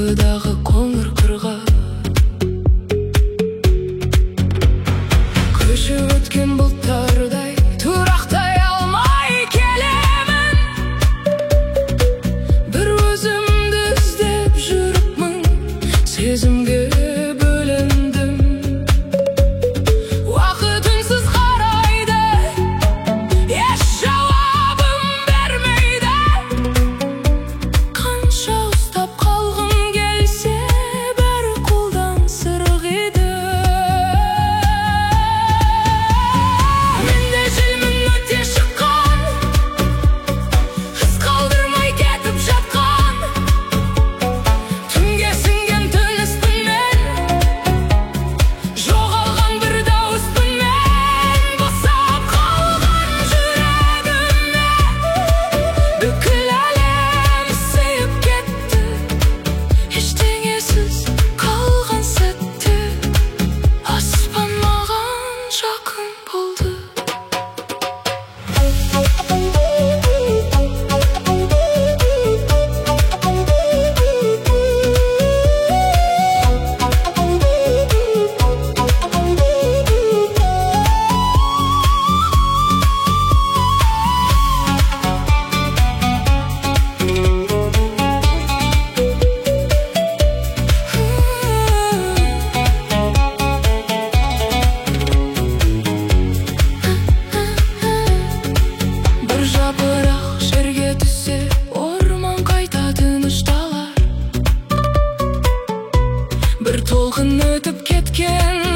Ұйқыдағы қоңыр қырға көшіп өткен бұлттардай тұрақтай алмай келемін. Бір өзімді іздеп жүріпмін, сезімге бөлендім. Уақыт үнсіз қарайды, еш жауабым бермейді. Қанша ұстап қалғым келсе, бәрі қолдан сырғиды. Менде желмін өте шыққан, із қалдырмай кетіп жатқан. Түнге сіңген тыныспын мен, жоғалған бір дауыспын мен. Босап қалған жүрегіме бүкіл әлем сыйып кетті. Ештеңесіз қалған сәтте аспан маған жақын болды. Бір жапырақ жерге түссе, орман қайта тынышталар. Бір толқын өтіп кеткен